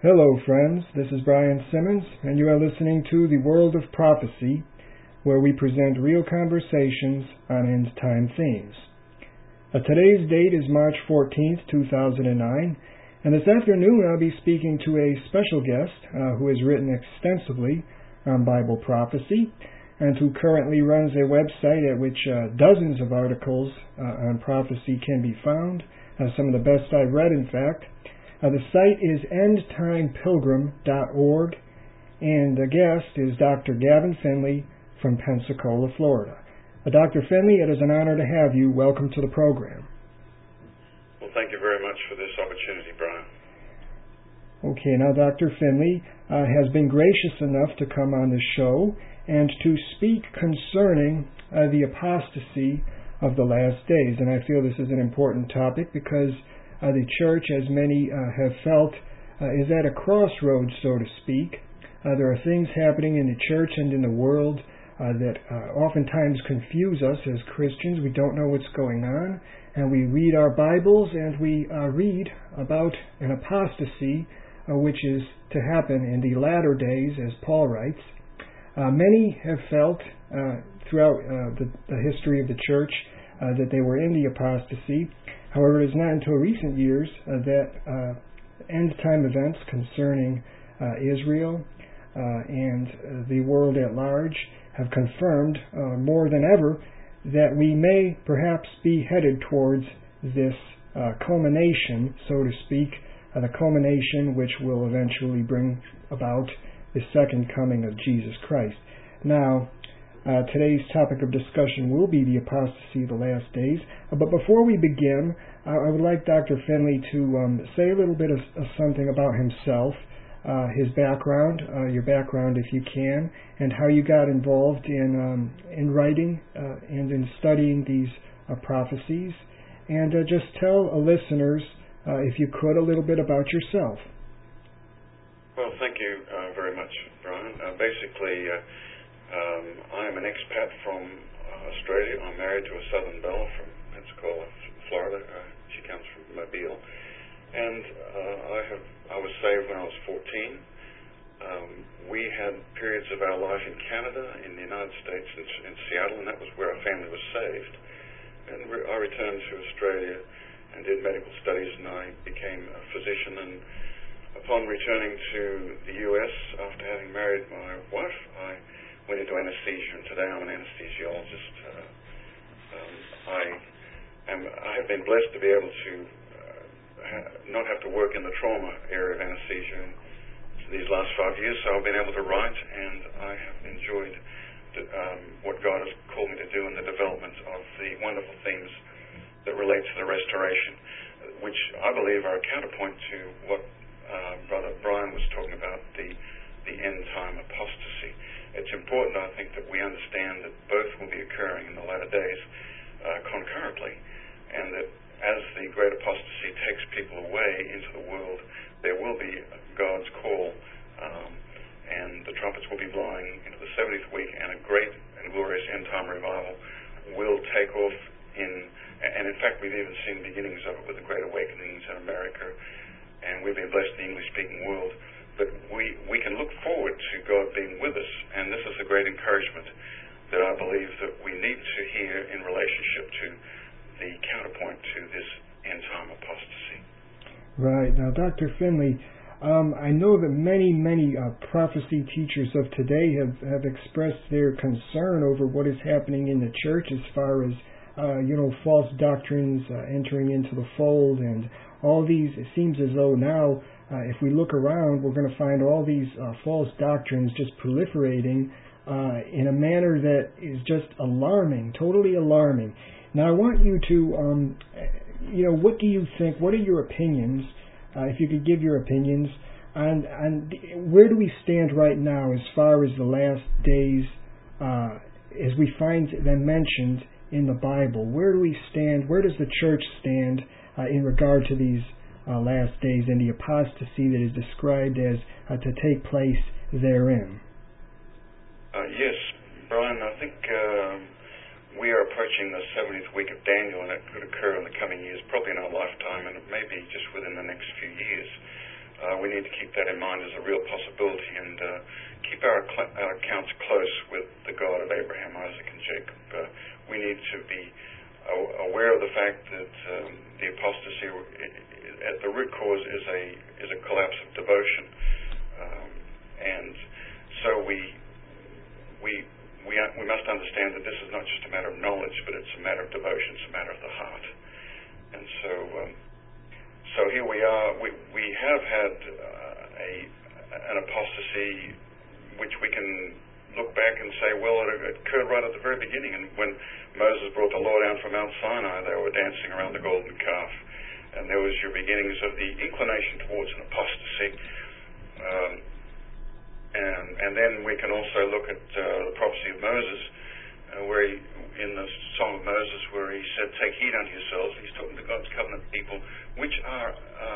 Hello, friends. This is Brian Simmons, and you are listening to The World of Prophecy, where we present real conversations on end-time themes. Today's date is March 14th, 2009, and this afternoon I'll be speaking to a special guest who has written extensively on Bible prophecy and who currently runs a website at which dozens of articles on prophecy can be found, some of the best I've read, in fact. The site is endtimepilgrim.org, and the guest is Dr. Gavin Finley from Pensacola, Florida. Dr. Finley, it is an honor to have you. Welcome to the program. Well, thank you very much for this opportunity, Brian. Okay, now Dr. Finley has been gracious enough to come on the show and to speak concerning the apostasy of the last days. And I feel this is an important topic because the church, as many have felt, is at a crossroads, so to speak. There are things happening in the church and in the world that oftentimes confuse us as Christians. We don't know what's going on, and we read our Bibles and we read about an apostasy which is to happen in the latter days, as Paul writes. Many have felt throughout the history of the church that they were in the apostasy. However, it is not until recent years that end-time events concerning Israel and the world at large have confirmed more than ever that we may perhaps be headed towards this culmination, so to speak, the culmination which will eventually bring about the second coming of Jesus Christ. Now, today's topic of discussion will be the apostasy of the last days. But before we begin, I would like Dr. Finley to say a little bit of something about himself, his background, your background if you can, and how you got involved in writing and in studying these prophecies. And just tell listeners, if you could, a little bit about yourself. Well, thank you very much, Brian. Basically, I am an expat from Australia. I'm married to a Southern belle from Pensacola, Florida. She comes from Mobile. And I was saved when I was 14. We had periods of our life in Canada, in the United States, in Seattle, and that was where our family was saved. And I returned to Australia and did medical studies, and I became a physician. And upon returning to the U.S. after having married my wife, I went into anesthesia, and today I'm an anesthesiologist. I have been blessed to be able to not have to work in the trauma area of anesthesia these last 5 years, so I've been able to write, and I have enjoyed what God has called me to do in the development of the wonderful themes that relate to the restoration, which I believe are a counterpoint to what Brother Brian was talking about, the end-time apostasy. It's important, I think, that we understand that both will be occurring in the latter days concurrently, and that as the great apostasy takes people away into the world, there will be God's call, and the trumpets will be blowing into the 70th week, and a great and glorious end-time revival will take off and in fact, we've even seen beginnings of it with the Great Awakenings in America, and we've been blessed in the English-speaking world. But we can look forward to God being with us, and this is a great encouragement that I believe that we need to hear in relationship to the counterpoint to this end-time apostasy. Right. Now, Dr. Finley, I know that many prophecy teachers of today have expressed their concern over what is happening in the church as far as false doctrines entering into the fold, and all these. It seems as though now, if we look around, we're going to find all these false doctrines just proliferating in a manner that is just alarming, totally alarming. Now, I want you to, what do you think? What are your opinions? If you could give your opinions on where do we stand right now as far as the last days, as we find them mentioned in the Bible? Where do we stand? Where does the church stand in regard to these last days and the apostasy that is described as to take place therein? Yes, Brian, I think we are approaching the 70th week of Daniel, and it could occur in the coming years, probably in our lifetime, and it may be just within the next few years. we need to keep that in mind as a real possibility and keep our accounts close with the God of Abraham, Isaac, and Jacob. We need to be aware of the fact that the apostasy at the root cause is a collapse of devotion, and so we must understand that this is not just a matter of knowledge, but it's a matter of devotion. It's a matter of the heart. And so here we are. We have had an apostasy, which we can look back and say, well, it occurred right at the very beginning. And when Moses brought the law down from Mount Sinai, they were dancing around the golden calf. And there was your beginnings of the inclination towards an apostasy. And then we can also look at the prophecy of Moses, where in the Song of Moses, where he said, "Take heed unto yourselves." He's talking to God's covenant people, which are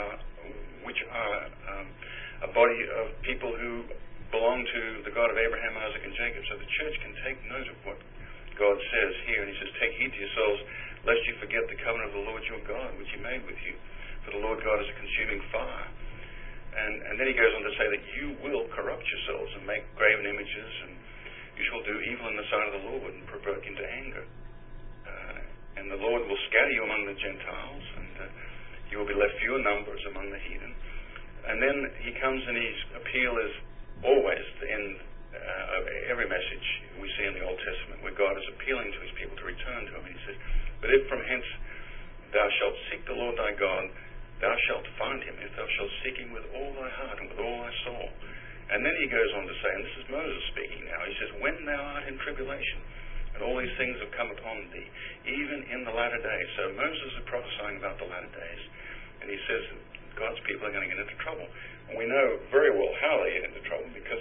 a body of people who belong to the God of Abraham, Isaac, and Jacob. So the church can take note of what God says here, and he says, "Take heed to yourselves, lest you forget the covenant of the Lord your God, which he made with you. For the Lord God is a consuming fire." And then he goes on to say that you will corrupt yourselves and make graven images, and you shall do evil in the sight of the Lord and provoke him to anger. And the Lord will scatter you among the Gentiles, and you will be left few in numbers among the heathen. And then he comes, and his appeal is always the end of every message we see in the Old Testament, where God is appealing to his people to return to him. And he says, "But if from hence thou shalt seek the Lord thy God, thou shalt find him, if thou shalt seek him with all thy heart and with all thy soul." And then he goes on to say, and this is Moses speaking now, he says, "When thou art in tribulation, and all these things have come upon thee, even in the latter days." So Moses is prophesying about the latter days. And he says that God's people are going to get into trouble. And we know very well how they get into trouble, because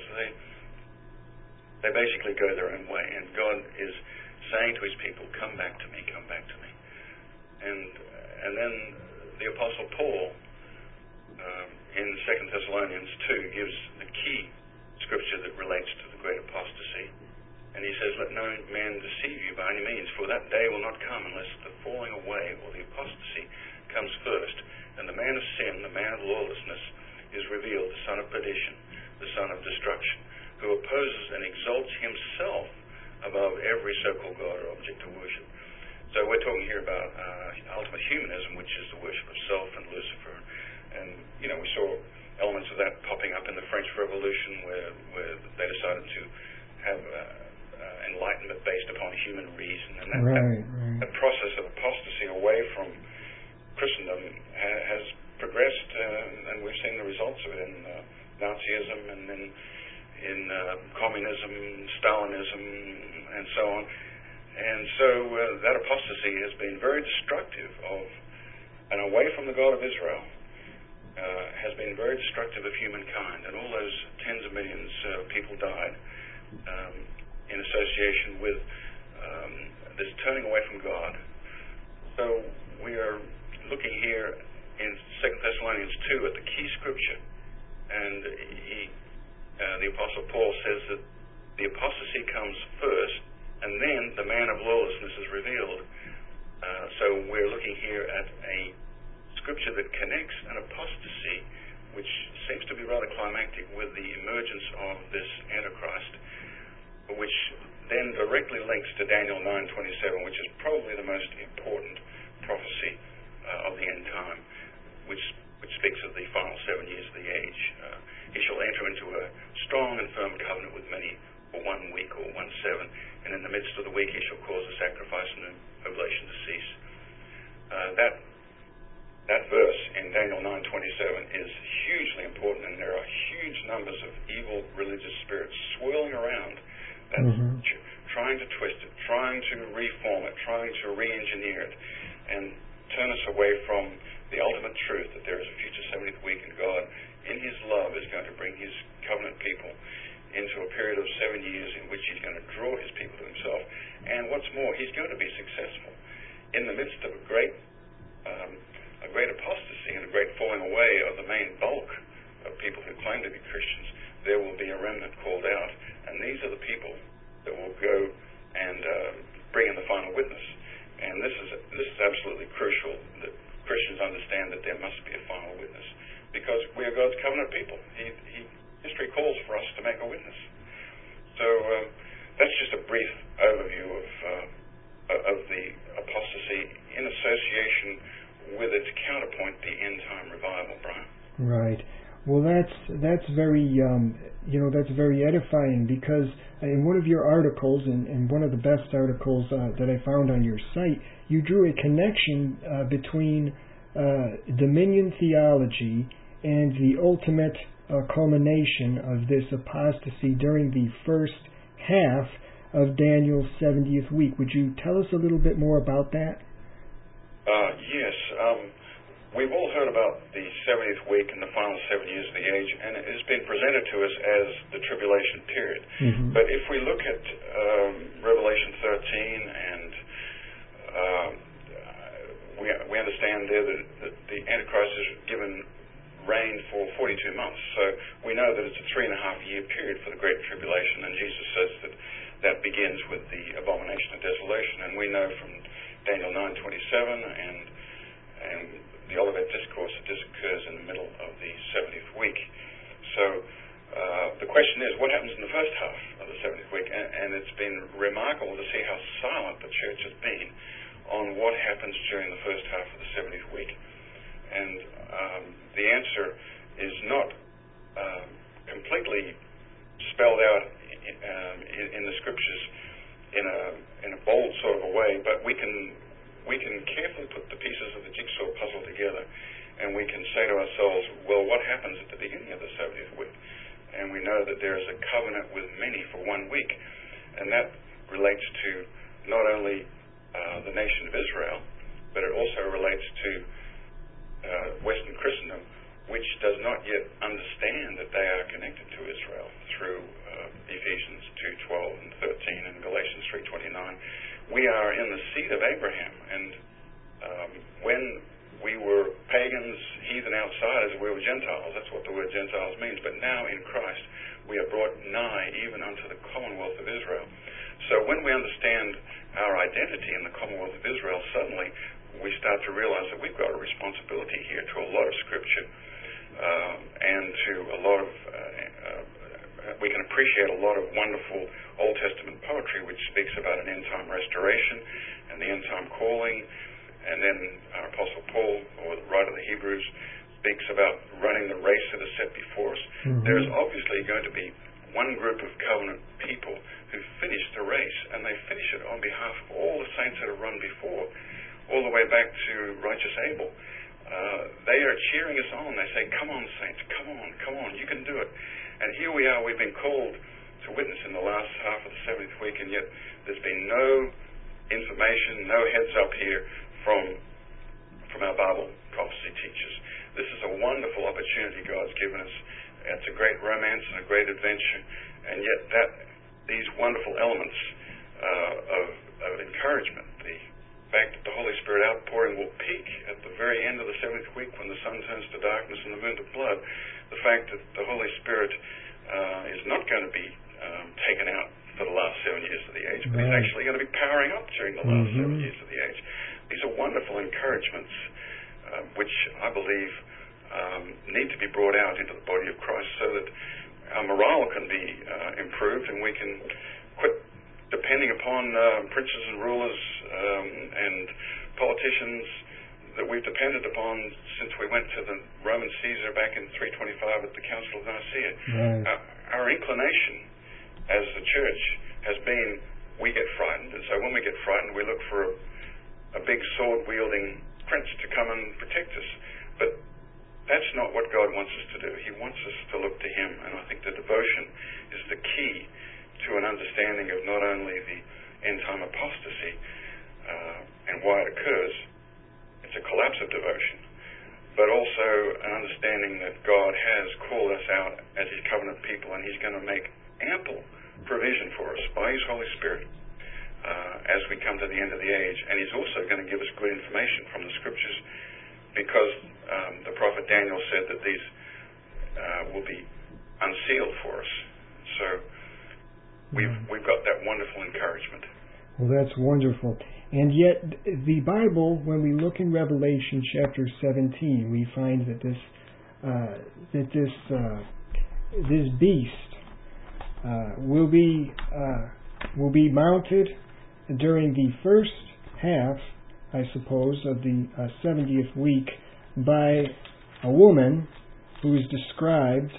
they basically go their own way. And God is saying to his people, "Come back to me, come back to me." And then the Apostle Paul, in 2 Thessalonians 2, gives the key scripture that relates to the great apostasy. And he says, "Let no man deceive you by any means, for that day will not come unless the falling away or the apostasy comes first. And the man of sin, the man of lawlessness, is revealed, the son of perdition, the son of destruction, who opposes and exalts himself above every so-called God or object of worship." So we're talking here about ultimate humanism, which is the worship of self and Lucifer. And, we saw elements of that popping up in the French Revolution, where they decided to have enlightenment based upon human reason. And that process of apostasy away from Christendom has progressed, and we've seen the results of it in Nazism and in communism, Stalinism, and so on. And so that apostasy has been very destructive and away from the God of Israel, has been very destructive of humankind. And all those tens of millions of people died in association with this turning away from God. So we are looking here in 2 Thessalonians 2 at the key scripture. And the Apostle Paul says that the apostasy comes first, and then the man of lawlessness is revealed. So we're looking here at a scripture that connects an apostasy, which seems to be rather climactic, with the emergence of this Antichrist, which then directly links to Daniel 9:27, which is probably the most important prophecy of the end time, which speaks of the final 7 years of the age. He shall enter into a strong and firm covenant with many for 1 week or 1 7, and in the midst of the week he shall cause the sacrifice and the oblation to cease. That verse in Daniel 9:27 is hugely important, and there are huge numbers of evil religious spirits swirling around that scripture, trying to twist it, trying to reform it, trying to re-engineer it, and turn us away from the ultimate truth that there is a future 70th week, and God, in his love, is going to bring his covenant people into a period of 7 years in which he's going to draw his people to himself. And what's more, he's going to be successful. In the midst of a great apostasy and a great falling away of the main bulk of people who claim to be Christians, there will be a remnant called out. And these are the people that will go and bring in the final witness. And this is absolutely crucial that Christians understand that there must be a final witness, because we are God's covenant people. History calls for us to make a witness. So that's just a brief overview of the apostasy in association with its counterpoint, the end-time revival, Brian. Right. Well, that's very that's very edifying, because in one of your articles, and one of the best articles that I found on your site, you drew a connection between dominion theology and the ultimate culmination of this apostasy during the first half of Daniel's 70th week. Would you tell us a little bit more about that? Yes. We've all heard about the 70th week and the final 7 years of the age, and it has been presented to us as the tribulation period. Mm-hmm. But if we look at Revelation 13, and we understand there that the Antichrist is given reign for 42 months. So we know that it's a 3.5-year period for the Great Tribulation, and Jesus says that begins with the abomination of desolation. And we know from Daniel 9:27 and the Olivet Discourse that this occurs in the middle of the 70th week. So the question is, what happens in the first half of the 70th week? And it's been remarkable to see how silent the church has been on what happens during the first half of the 70th week. And the answer is not completely spelled out in the scriptures in a bold sort of a way, but we can carefully put the pieces of the jigsaw puzzle together, and we can say to ourselves, well, what happens at the beginning of the 70th week? And we know that there is a covenant with many for 1 week, and that relates to not only the nation of Israel, but it also relates to Western Christendom, which does not yet understand that they are connected to Israel through Ephesians 2:12 and 13 and Galatians 3:29. We are in the seed of Abraham, and when we were pagans, heathen outsiders, we were Gentiles. That's what the word Gentiles means. But now in Christ, we are brought nigh even unto the commonwealth of Israel. So when we understand our identity in the commonwealth of Israel, suddenly we start to realize that we've got a responsibility here to a lot of Scripture, and to a lot of we can appreciate a lot of wonderful Old Testament poetry which speaks about an end-time restoration and the end-time calling. And then our Apostle Paul, or the writer of the Hebrews, speaks about running the race that is set before us. Mm-hmm. There is obviously going to be one group of covenant people who finish the race, and they finish it on behalf of all the saints that have run before, all the way back to righteous Abel. They are cheering us on. They say, come on, saints, come on, you can do it. And here we are, we've been called to witness in the last half of the 70th week, and yet there's been no information, no heads up here from our Bible prophecy teachers. This is a wonderful opportunity God's given us. It's a great romance and a great adventure, and yet these wonderful elements of encouragement, the fact that the Holy Spirit outpouring will peak at the very end of the 70th week when the sun turns to darkness and the moon to blood, the fact that the Holy Spirit is not going to be taken out for the last 7 years of the age, but He's actually going to be powering up during the last 7 years of the age. These are wonderful encouragements which I believe need to be brought out into the body of Christ so that our morale can be improved and we can quit depending upon princes and rulers and politicians that we've depended upon since we went to the Roman Caesar back in 325 at the Council of Nicaea. Our inclination as the church has been, we get frightened, and so when we get frightened we look for a big sword-wielding prince to come and protect us. But that's not what God wants us to do. He wants us to look to Him, and I think the devotion is the key to an understanding of not only the end-time apostasy and why it occurs, it's a collapse of devotion, but also an understanding that God has called us out as His covenant people, and He's going to make ample provision for us by His Holy Spirit as we come to the end of the age. And He's also going to give us good information from the Scriptures, because the prophet Daniel said that these will be unsealed for us. So we've got that wonderful encouragement. Well, that's wonderful. And yet, the Bible, when we look in Revelation chapter 17, we find that this that this beast will be mounted during the first half, I suppose, of the 70th week by a woman who is described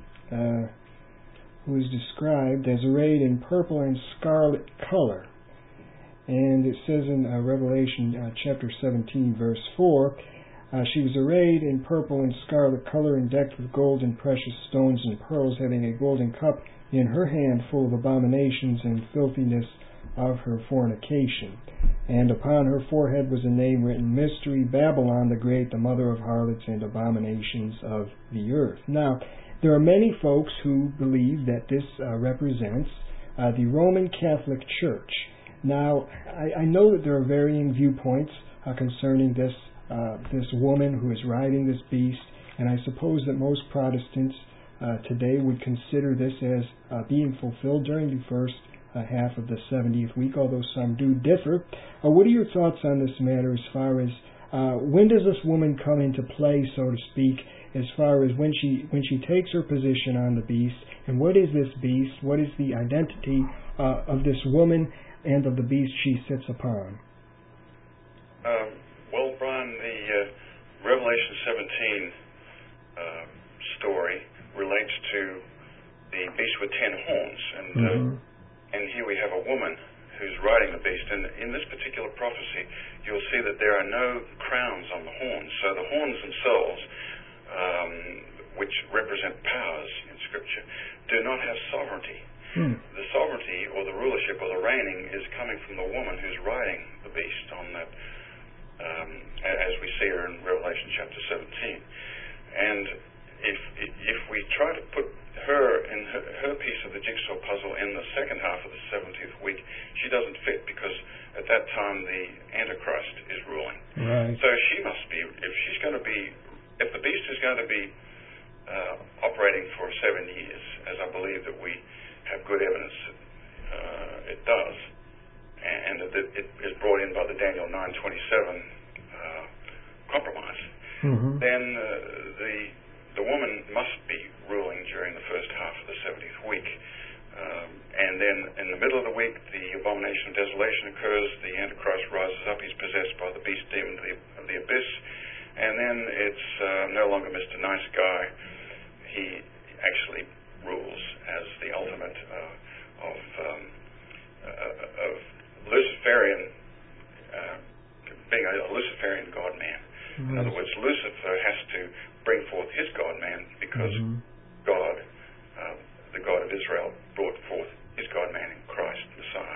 as arrayed in purple and scarlet color. And it says in Revelation chapter 17, verse 4, she was arrayed in purple and scarlet color and decked with gold and precious stones and pearls, having a golden cup in her hand full of abominations and filthiness of her fornication. And upon her forehead was a name written, Mystery, Babylon the Great, the mother of harlots and abominations of the earth. Now, there are many folks who believe that this represents the Roman Catholic Church. Now, I know that there are varying viewpoints concerning this woman who is riding this beast, and I suppose that most Protestants today would consider this as being fulfilled during the first half of the 70th week, although some do differ. What are your thoughts on this matter as far as when does this woman come into play, so to speak, as far as when she takes her position on the beast, and what is this beast? What is the identity of this woman and of the beast she sits upon? Well, Brian, the Revelation 17 story relates to the beast with 10 horns, and here we have a woman who's riding the beast. And in this particular prophecy, you'll see that there are no crowns on the horns. So the horns themselves, which represent powers in Scripture, do not have sovereignty. The sovereignty or the rulership or the reigning is coming from the woman who's riding the beast on that, as we see her in Revelation chapter 17. And if we try to put her in her piece of the jigsaw puzzle in the second half of the 70th week, she doesn't fit, because at that time the Antichrist is ruling. Right. So she must be, if the beast is going to be operating for 7 years, as I believe that we have good evidence it does, and that it is brought in by the Daniel 9:27 compromise, then the woman must be ruling during the first half of the 70th week. And then in the middle of the week, the abomination of desolation occurs. The Antichrist rises up. He's possessed by the beast demon of the abyss. And then it's no longer Mr. Nice Guy. He actually rules as the ultimate of Luciferian, being a Luciferian God-man. In other words, Lucifer has to bring forth his God-man because God, the God of Israel, brought forth his God-man in Christ, Messiah.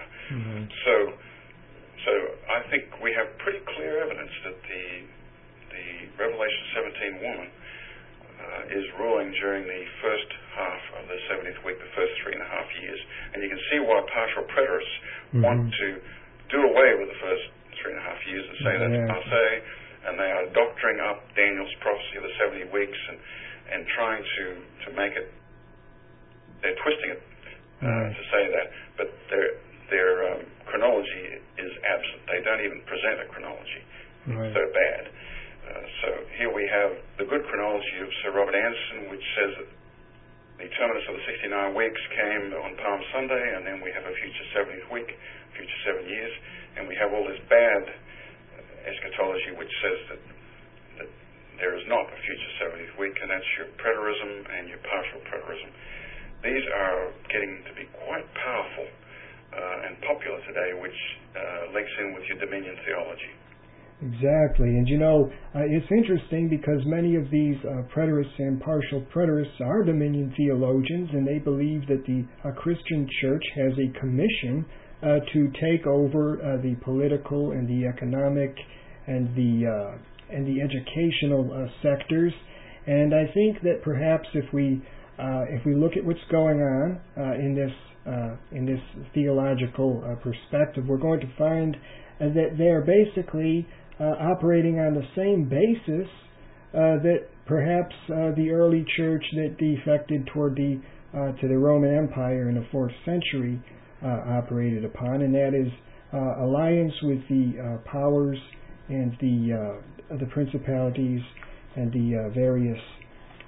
So I think we have pretty clear evidence that the Revelation 17 woman is ruling during the first half of the 70th week, the first 3.5 years. And you can see why partial preterists want to do away with the first 3.5 years and say that's passe, and they are doctoring up Daniel's prophecy of the 70 weeks and trying to make it, they're twisting it to say that, but their chronology is absent. They don't even present a chronology. It's so bad. So here we have the good chronology of Sir Robert Anderson, which says that the terminus of the 69 weeks came on Palm Sunday, and then we have a future 70th week, future 7 years, and we have all this bad eschatology which says that there is not a future 70th week, and that's your preterism and your partial preterism. These are getting to be quite powerful and popular today, which links in with your dominion theology. Exactly. And it's interesting because many of these preterists and partial preterists are dominion theologians, and they believe that the Christian church has a commission to take over the political and the economic and the educational sectors. And I think that perhaps if we look at what's going on in this theological perspective, we're going to find that they are basically operating on the same basis that perhaps the early church that defected toward to the Roman Empire in the 4th century operated upon, and that is alliance with the powers and the principalities and the various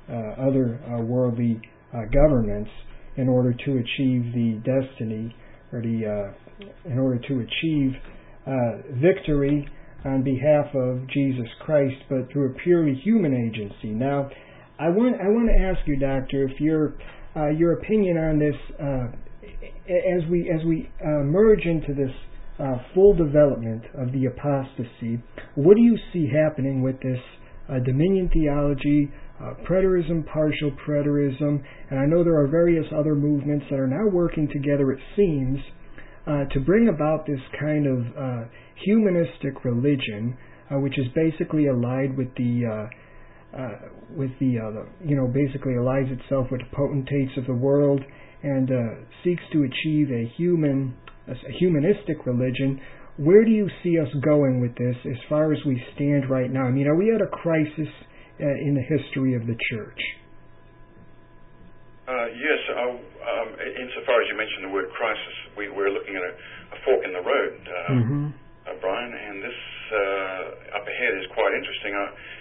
other worldly governments in order to achieve the destiny, or in order to achieve victory on behalf of Jesus Christ, but through a purely human agency. Now, I want to ask you, Doctor, if your opinion on this, as we merge into this full development of the apostasy, what do you see happening with this dominion theology, preterism, partial preterism, and I know there are various other movements that are now working together, it seems, to bring about this kind of humanistic religion, which is basically allied with basically allies itself with the potentates of the world and seeks to achieve a humanistic religion. Where do you see us going with this as far as we stand right now? I mean, are we at a crisis in the history of the church? Yes. Insofar as you mentioned the word crisis, we're looking at a fork in the road, Brian, and this up ahead is quite interesting.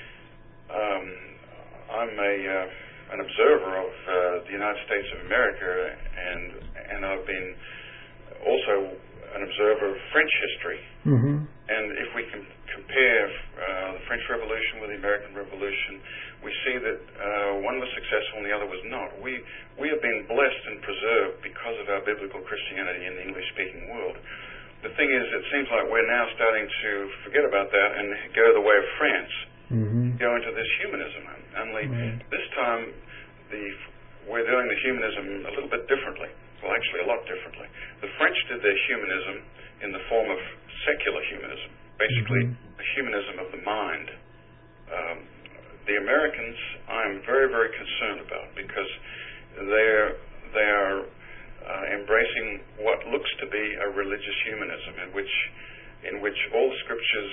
I'm an observer of the United States of America, and I've been also an observer of French history. And if we can compare the French Revolution with the American Revolution, we see that one was successful and the other was not. We have been blessed and preserved because of our biblical Christianity in the English-speaking world. The thing is, it seems like we're now starting to forget about that and go the way of France, go into this humanism. Only this time we're doing the humanism a little bit differently. Well, actually a lot differently. The French did their humanism in the form of secular humanism, basically the humanism of the mind. The Americans I'm very, very concerned about because they are embracing what looks to be a religious humanism in which all the scriptures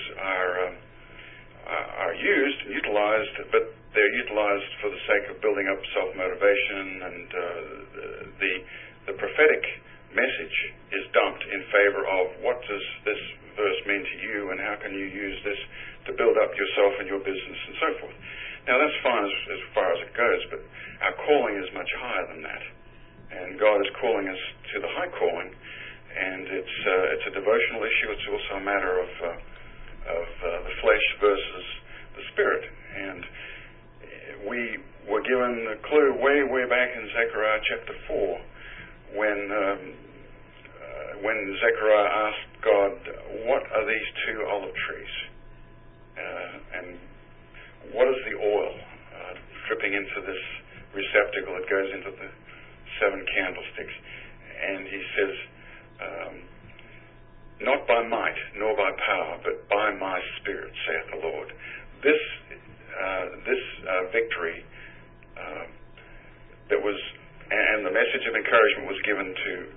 are used and utilized, but they're utilized for the sake of building up self-motivation, and the prophetic message is dumped in favor of what does this verse mean to you and how can you use this to build up yourself and your business and so forth. Now that's fine as far as it goes, but our calling is much higher than that. And God is calling us to the high calling, and it's a devotional issue. It's also a matter of the flesh versus the spirit. And we were given a clue way back in Zechariah chapter 4 when Zechariah asked God, "What are these two olive trees? And what is the oil dripping into this receptacle that goes into the 7 candlesticks?" And he says, "Not by might nor by power, but by my Spirit, saith the Lord." This victory that was, and the message of encouragement was given to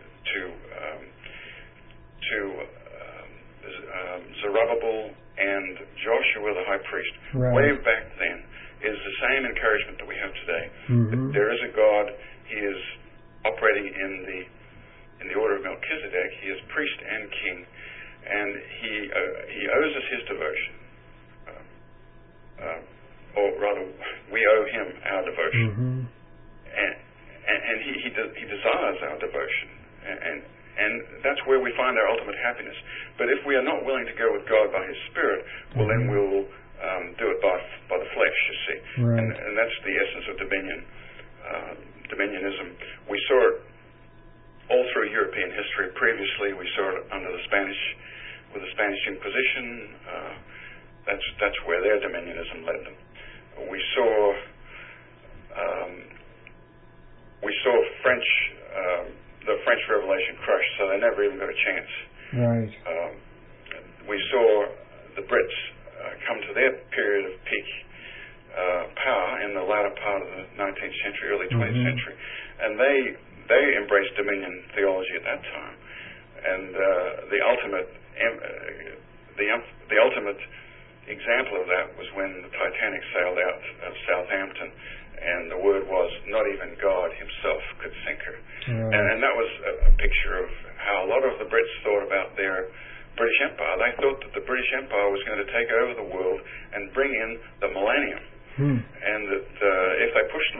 Zerubbabel and Joshua the high priest way back then, is the same encouragement that we have today. That there is a God. He is operating in the order of Melchizedek. He is priest and king, and he owes us his devotion, or rather, we owe him our devotion, and he desires our devotion, and that's where we find our ultimate happiness. But if we are not willing to go with God by his Spirit, well, then we'll do it by the flesh, you see. And that's the essence of dominionism. We saw it all through European history. Previously, we saw it under the Spanish, with the Spanish Inquisition. That's where their dominionism led them. We saw the French Revolution crushed, so they never even got a chance. We saw the Brits come to their period of peak power in the latter part of the 19th century, early 20th century, and they embraced dominion theology at that time. And the ultimate example of that was when the Titanic sailed out of Southampton, and the word was not even God himself could sink her. And that was a picture of how a lot of the Brits thought about their British Empire. They thought that the British Empire was going to take over the world and bring in the millennium, and that if they pushed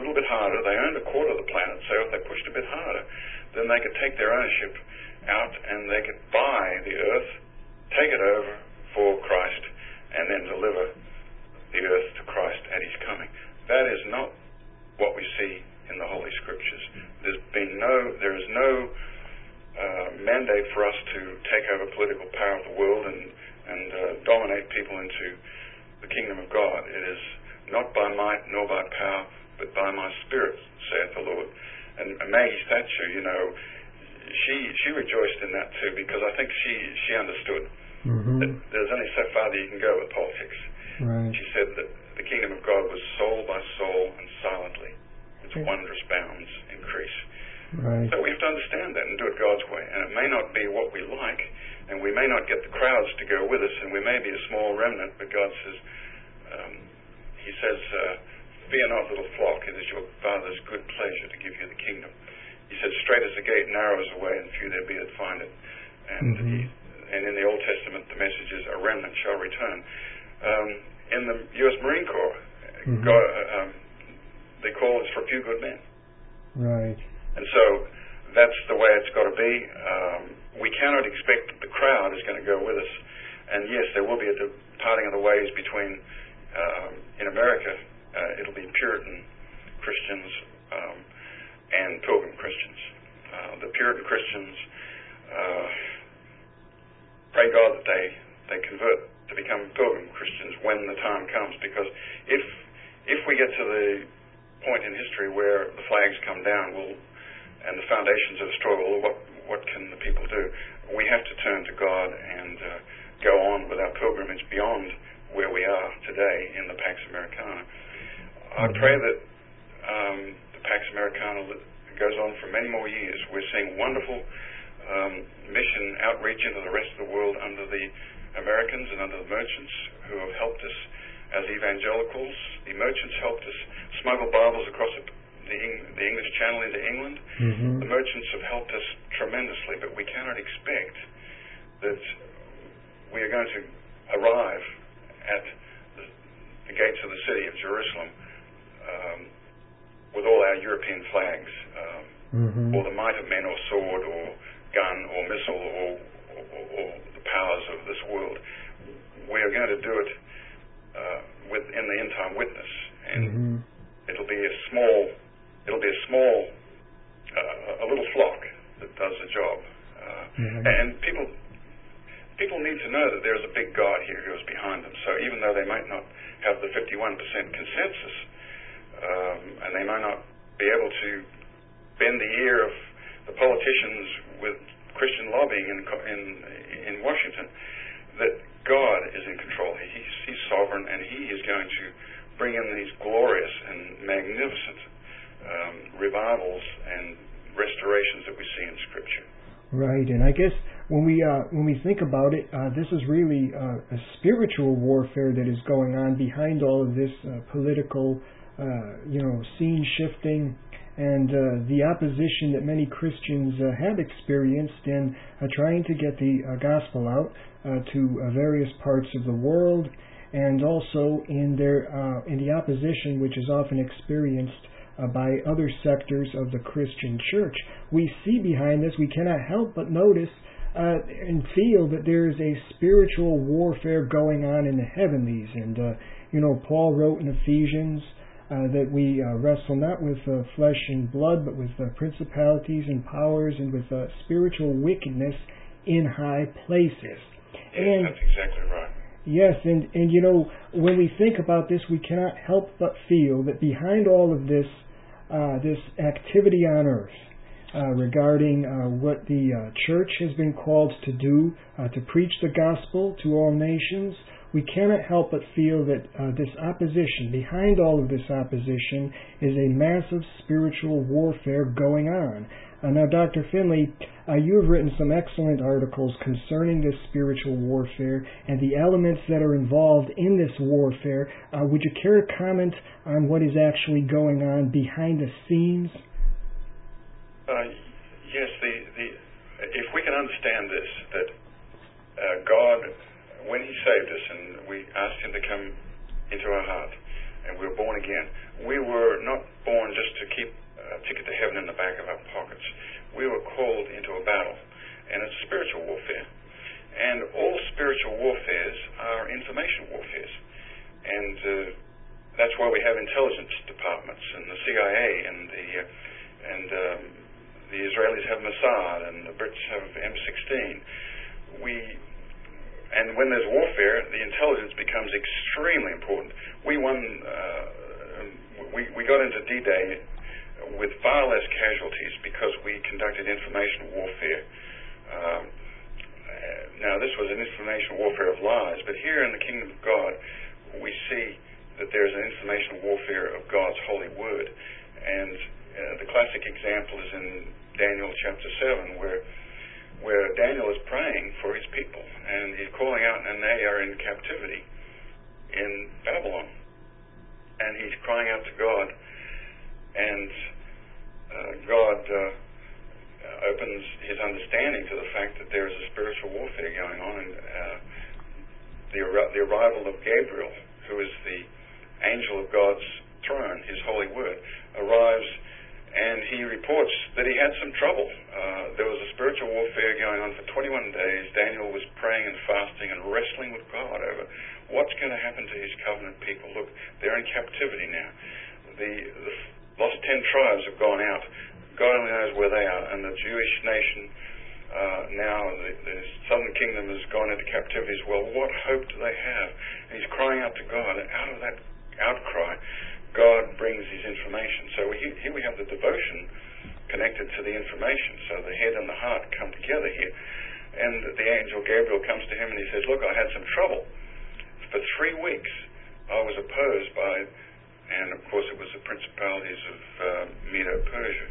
a quarter of the planet. So if they pushed a bit harder, then they could take their ownership out and they could buy the earth, take it over for Christ, and then deliver the earth to Christ at his coming. That is not what we see in the Holy Scriptures. There is no mandate for us to take over political power of the world and dominate people into the kingdom of God. It is not by might nor by power, but by my Spirit, saith the Lord. And Maggie Thatcher, she rejoiced in that too, because I think she understood that there's only so far that you can go with politics. Right. She said that the kingdom of God was soul by soul and silently, its wondrous bounds increase. Right. So we have to understand that and do it God's way. And it may not be what we like, and we may not get the crowds to go with us, and we may be a small remnant, but God says, he says, fear not, little flock, it is your Father's good pleasure to give you the kingdom. He said, straight is the gate, narrow is the way, and few there be that find it. And in the Old Testament, the message is, a remnant shall return. In the U.S. Marine Corps, God, they call it for a few good men. Right. And so that's the way it's got to be. We cannot expect that the crowd is going to go with us. And yes, there will be a departing of the ways between, in America, it'll be Puritan Christians and Pilgrim Christians. The Puritan Christians pray God that they convert to become Pilgrim Christians when the time comes, because if we get to the point in history where the flags come down and the foundations are destroyed, well, what can the people do? We have to turn to God and go on with our pilgrimage beyond where we are today in the Pax Americana. I pray that the Pax Americana goes on for many more years. We're seeing wonderful mission outreach into the rest of the world under the Americans and under the merchants who have helped us as evangelicals. The merchants helped us smuggle Bibles across the English Channel into England. The merchants have helped us tremendously, but we cannot expect that we are going to arrive at the gates of the city of Jerusalem with all our European flags, or the might of men, or sword, or gun, or missile, or the powers of this world. We are going to do it in the end time witness, and it'll be a little flock that does the job. And people need to know that there's a big God here who is behind them. So even though they might not have the 51% consensus, and they might not be able to bend the ear of the politicians with Christian lobbying in Washington, that God is in control. He's sovereign, and He is going to bring in these glorious and magnificent revivals and restorations that we see in Scripture. Right, and I guess when we think about it, this is really a spiritual warfare that is going on behind all of this political, scene shifting, and the opposition that many Christians have experienced in trying to get the gospel out to various parts of the world, and also in the opposition which is often experienced by other sectors of the Christian church. We see behind this, we cannot help but notice and feel that there is a spiritual warfare going on in the heavenlies. And, Paul wrote in Ephesians that we wrestle not with flesh and blood, but with principalities and powers and with spiritual wickedness in high places. And that's exactly right. Yes, and when we think about this, we cannot help but feel that behind all of this activity on earth regarding what the church has been called to do, to preach the gospel to all nations, we cannot help but feel that this opposition, behind all of this opposition, is a massive spiritual warfare going on. Now, Dr. Finley, you have written some excellent articles concerning this spiritual warfare and the elements that are involved in this warfare. Would you care to comment on what is actually going on behind the scenes? Yes. If we can understand this, that God, when He saved us and we asked Him to come into our heart and we were born again, we were not born just to keep and the Israelis have Mossad, and the Brits have M16. And when there's warfare, the intelligence becomes extremely important. We won. We got into D-Day with far less casualties because we conducted information warfare. Now, this was an information warfare of lies, but here in the Kingdom of God, we see that there's an information warfare of God's holy word. And the classic example is in Daniel chapter 7, where Daniel is praying for his people, and he's calling out, and they are in captivity in Babylon. And he's crying out to God, and God opens his understanding to the fact that there is a spiritual warfare going on, and the arrival of Gabriel, who is the angel of God's throne, his holy word, arrives, and he reports that he had some trouble. There was a spiritual warfare going on for 21 days. Daniel was praying and fasting and wrestling with God over what's going to happen to his covenant people. Look, they're in captivity now. The lost 10 tribes have gone out. God only knows where they are. And the Jewish nation, now the southern kingdom has gone into captivity as well. What hope do they have? And he's crying out to God. And out of that outcry, God brings his information. So here we have the devotion connected to the information. So the head and the heart come together here. And the angel Gabriel comes to him and he says, look, I had some trouble. For 3 weeks I was opposed by, and of course it was the principalities of Medo-Persia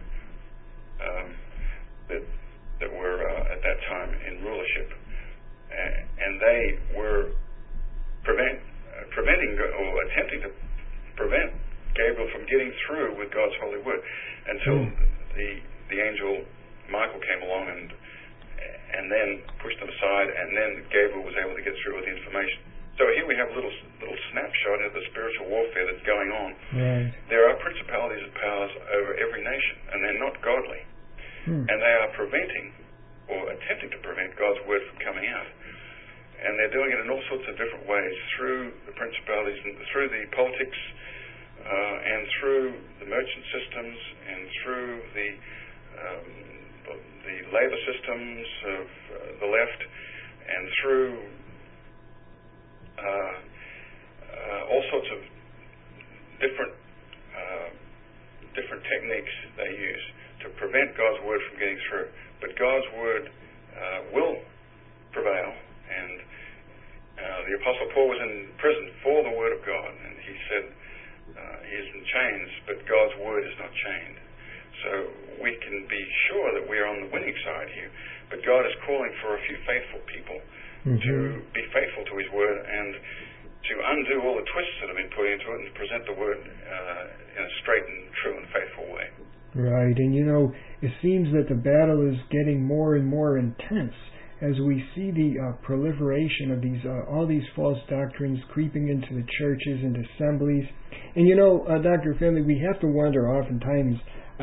that were at that time in rulership. And they were preventing or attempting to prevent Gabriel from getting through with God's holy word until the angel Michael came along and then pushed them aside, and then Gabriel was able to get through with the information. So here we have a little snapshot of the spiritual warfare that's going on. Right. There are principalities and powers over every nation, and they're not godly. And they are preventing or attempting to prevent God's word from coming out. And they're doing it in all sorts of different ways, through the principalities and through the politics, and through the merchant systems, and through the labor systems of the left, and through all sorts of different techniques they use to prevent God's word from getting through. But God's word will prevail, and the Apostle Paul was in prison for the word of God, and he said he is in chains, but God's word is not chained. So we can be sure that we are on the winning side here. But God is calling for a few faithful people to be faithful to his word and to undo all the twists that have been put into it and present the word in a straight and true and faithful way. Right, and it seems that the battle is getting more and more intense as we see the proliferation of these all these false doctrines creeping into the churches and assemblies. And Dr. Finley, we have to wonder oftentimes,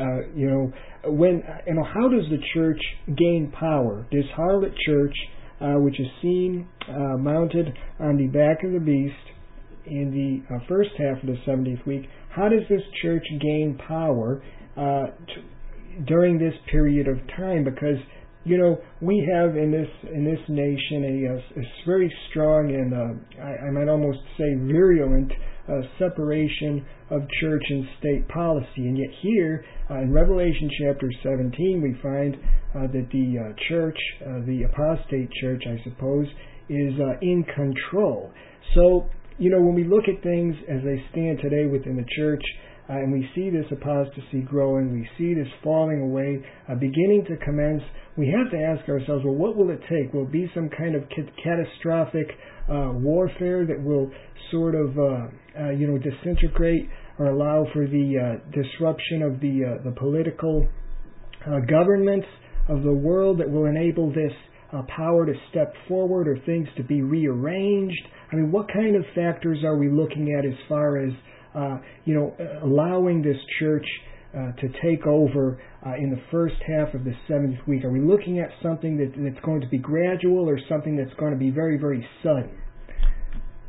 how does the church gain power? This harlot church, which is seen mounted on the back of the beast in the first half of the 70th week, how does this church gain power during this period of time? Because we have in this nation a very strong and I might almost say virulent separation of church and state policy, and yet here in Revelation chapter 17 we find that the church, the apostate church, I suppose, is in control. So when we look at things as they stand today within the church, and we see this apostasy growing, we see this falling away, beginning to commence, we have to ask ourselves, well, what will it take? Will it be some kind of catastrophic warfare that will sort of, disintegrate or allow for the disruption of the political governments of the world that will enable this power to step forward or things to be rearranged? I mean, what kind of factors are we looking at as far as allowing this church to take over in the first half of the 7th week? Are we looking at something that's going to be gradual or something that's going to be very, very sudden?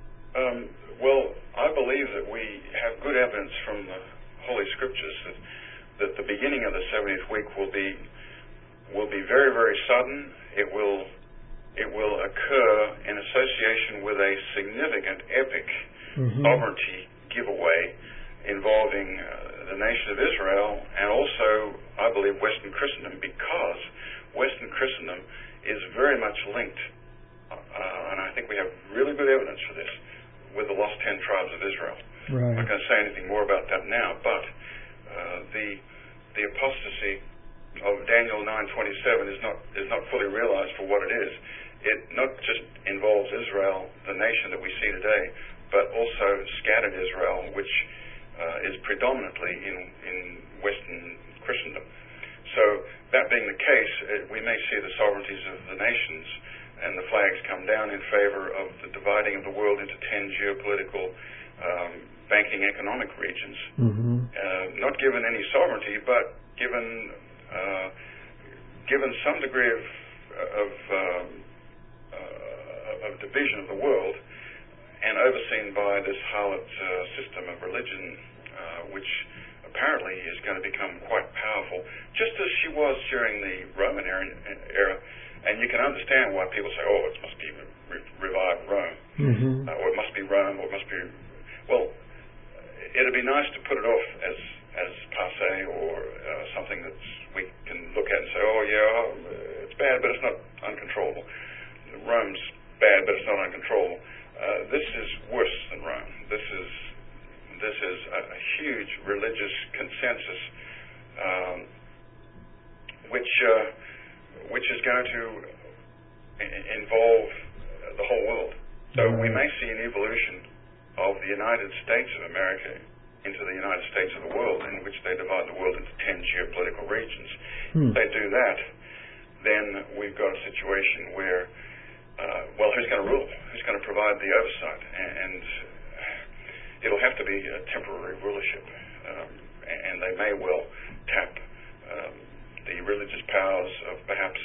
Well, I believe that we have good evidence from the Holy Scriptures that that the beginning of the 70th week will be very, very sudden. It will occur in association with a significant epic sovereignty giveaway involving the nation of Israel and also, I believe, Western Christendom, because Western Christendom is very much linked, and I think we have really good evidence for this, with the lost 10 tribes of Israel. Right. I'm not going to say anything more about that now, but the apostasy of Daniel 9:27 is not fully realized for what it is. It not just involves Israel, the nation that we see today, but also scattered Israel, which is predominantly in Western Christendom. So that being the case, we may see the sovereignties of the nations and the flags come down in favor of the dividing of the world into 10 geopolitical banking economic regions, not given any sovereignty, but given some degree of division of the world, and overseen by this harlot system of religion, which apparently is going to become quite powerful, just as she was during the Roman era. And you can understand why people say, "Oh, it must be revived Rome, or it must be Rome, or it must be." Well, it'd be nice to put it off as passe or something that we can look at and say, "Oh, yeah, it's bad, but it's not uncontrollable." Rome's bad, but it's not uncontrollable. This is worse than Rome. This is a huge religious consensus, which is going to involve the whole world. So we may see an evolution of the United States of America into the United States of the world, in which they divide the world into 10 geopolitical regions. If they do that, then we've got a situation where, who's going to rule? Who's going to provide the oversight? And it'll have to be a temporary rulership, and they may well tap the religious powers of perhaps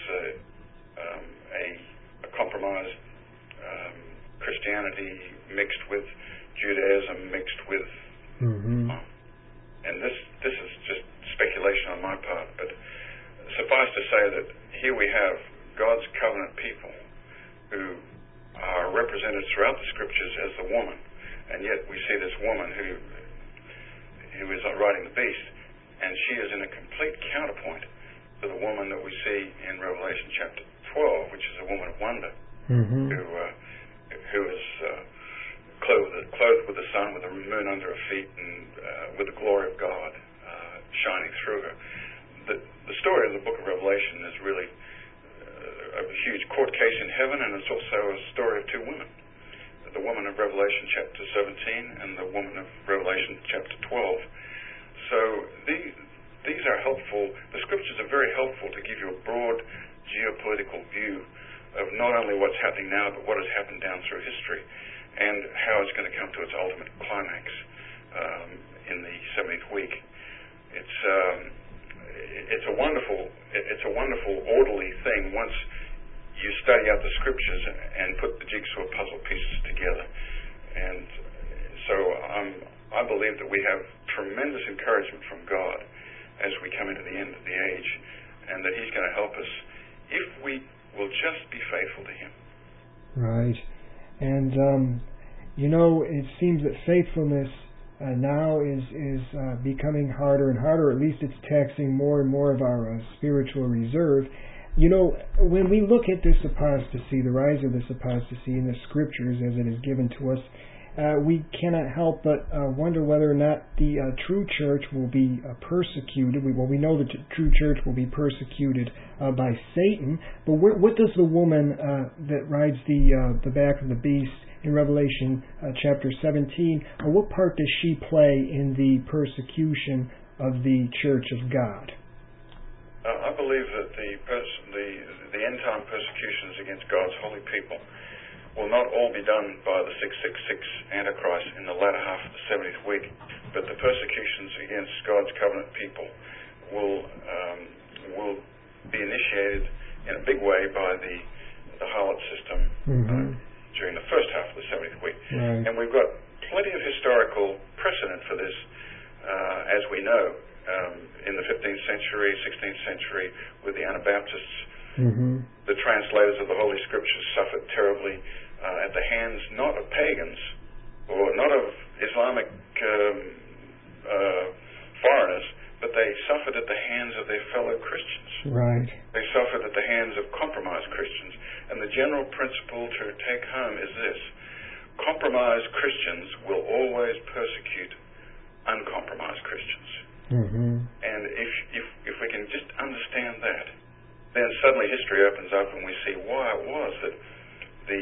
a compromised Christianity mixed with Judaism, mixed with, and this is just speculation on my part, but suffice to say that here we have God's covenant people who are represented throughout the scriptures as the woman, and yet we see this woman who is riding the beast, and she is in a complete counterpoint to the woman that we see in Revelation chapter 12, which is a woman of wonder, who is clothed with the sun, with the moon under her feet, and with the glory of God shining through her. The story of the book of Revelation is really a huge court case in heaven, and it's also a story of two women. The woman of Revelation chapter 17 and the woman of Revelation chapter 12. So these are helpful. The scriptures are very helpful to give you a broad geopolitical view of not only what's happening now, but what has happened down through history, and how it's going to come to its ultimate climax in the 70th week. It's a wonderful orderly thing once you study out the scriptures and put the jigsaw puzzle pieces together. And so I believe that we have tremendous encouragement from God as we come into the end of the age, and that He's going to help us if we will just be faithful to Him. Right. And, it seems that faithfulness now is becoming harder and harder, or at least it's taxing more and more of our spiritual reserve. When we look at this apostasy, the rise of this apostasy in the scriptures as it is given to us, we cannot help but wonder whether or not the true church will be persecuted. We know the true church will be persecuted by Satan, but what does the woman that rides the back of the beast in Revelation chapter 17, what part does she play in the persecution of the church of God? I believe that the end-time persecutions against God's holy people will not all be done by the 666 Antichrist in the latter half of the 70th week, but the persecutions against God's covenant people will be initiated in a big way by the harlot system during the first half of the 70th week. Right. And we've got plenty of historical precedent for this, as we know. in the 15th century, 16th century with the Anabaptists. Mm-hmm. The translators of the Holy Scriptures suffered terribly at the hands not of pagans or not of Islamic foreigners, but they suffered at the hands of their fellow Christians. Right. They suffered at the hands of compromised Christians. And the general principle to take home is this: compromised Christians will always persecute uncompromised Christians. Mm-hmm. And if we can just understand that, then suddenly history opens up and we see why it was that the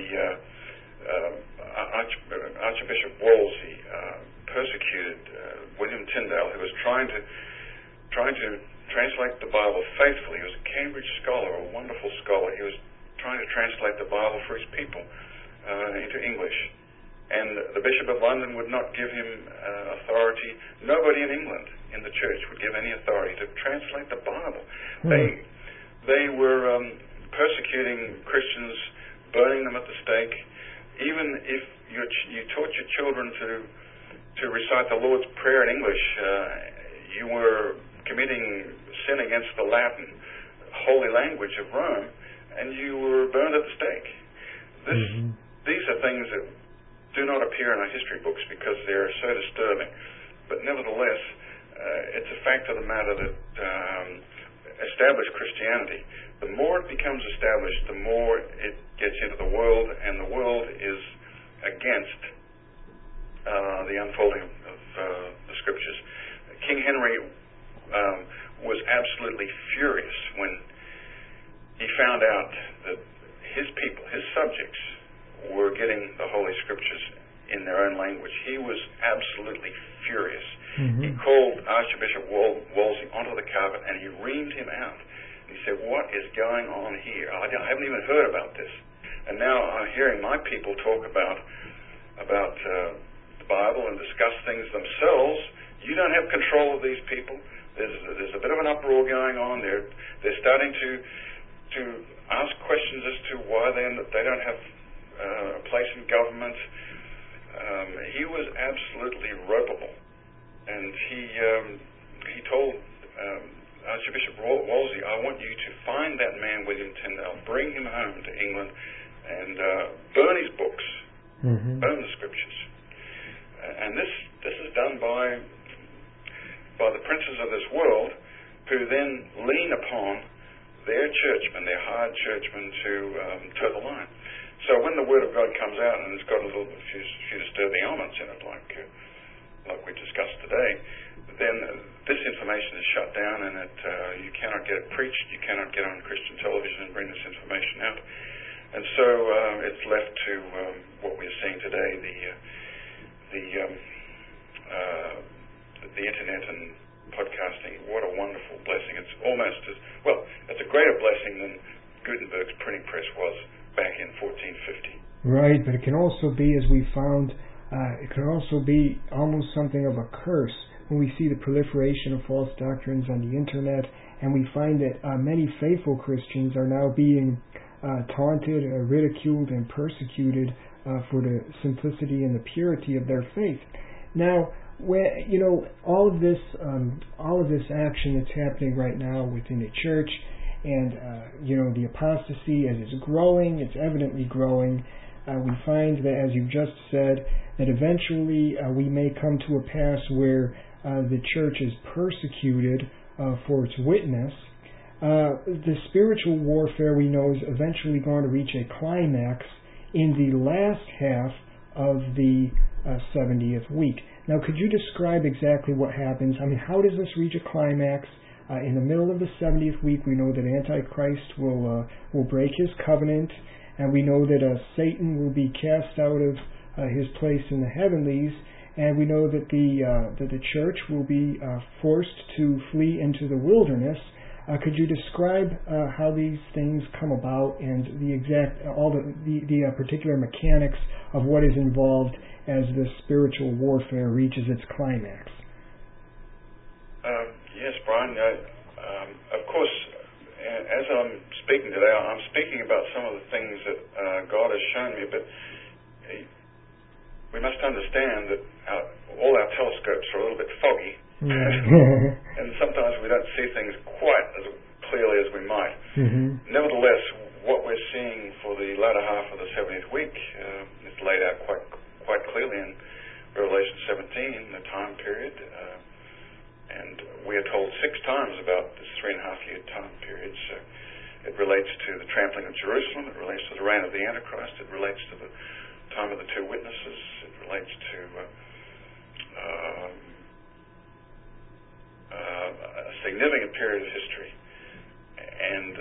Archbishop Wolsey persecuted William Tyndale, who was trying to translate the Bible faithfully. He was a Cambridge scholar, a wonderful scholar. He was trying to translate the Bible for his people into English. And the Bishop of London would not give him authority. Nobody in England, in the church, would give any authority to translate the Bible. They were persecuting Christians, burning them at the stake. Even if you taught your children to recite the Lord's Prayer in English, you were committing sin against the Latin holy language of Rome, and you were burned at the stake. These are things that do not appear in our history books because they're so disturbing. But nevertheless, it's a fact of the matter that established Christianity, the more it becomes established, the more it gets into the world, and the world is against the unfolding of the Scriptures. King Henry was absolutely furious when he found out that his people, his subjects, were getting the Holy Scriptures in their own language. He was absolutely furious. He called Archbishop Wolsey onto the carpet and he reamed him out. He said, "What is going on here? I haven't even heard about this. And now I'm hearing my people talk about the Bible and discuss things themselves. You don't have control of these people. There's a bit of an uproar going on. They're starting to ask questions as to why they don't have a place in government." He was absolutely ropeable, and he told Archbishop Wolsey, "I want you to find that man, William Tyndale, bring him home to England, and burn his books, burn the Scriptures." And this is done by the princes of this world, who then lean upon their churchmen, their hired churchmen, to toe the line. So when the Word of God comes out and it's got a few disturbing elements in it, like we discussed today, then this information is shut down, and you cannot get it preached. You cannot get on Christian television and bring this information out. And so it's left to what we're seeing today, the internet and podcasting. What a wonderful blessing. It's almost it's a greater blessing than Gutenberg's printing press was back in 1450. Right, but it can also be, as we found, it can also be almost something of a curse when we see the proliferation of false doctrines on the internet, and we find that many faithful Christians are now being taunted, ridiculed, and persecuted for the simplicity and the purity of their faith. Now, all of this action that's happening right now within the church, and the apostasy, as it's growing, it's evidently growing. We find that, as you've just said, that eventually we may come to a pass where the church is persecuted for its witness. The spiritual warfare, we know, is eventually going to reach a climax in the last half of the 70th week. Now, could you describe exactly what happens? I mean, how does this reach a climax? In the middle of the 70th week, we know that Antichrist will break his covenant, and we know that Satan will be cast out of his place in the heavenlies, and we know that the church will be forced to flee into the wilderness. Could you describe how these things come about and the exact the particular mechanics of what is involved as the spiritual warfare reaches its climax? Yes, Brian. Of course, as I'm speaking today, I'm speaking about some of the things that God has shown me, but we must understand that all our telescopes are a little bit foggy. and sometimes we don't see things quite as clearly as we might. Nevertheless, what we're seeing for the latter half of the 70th week is laid out quite clearly in Revelation 17, the time period, and we are told 6 times about this 3.5-year time period. So it relates to the trampling of Jerusalem, it relates to the reign of the Antichrist, it relates to the time of the 2 witnesses, it relates to a significant period of history. And,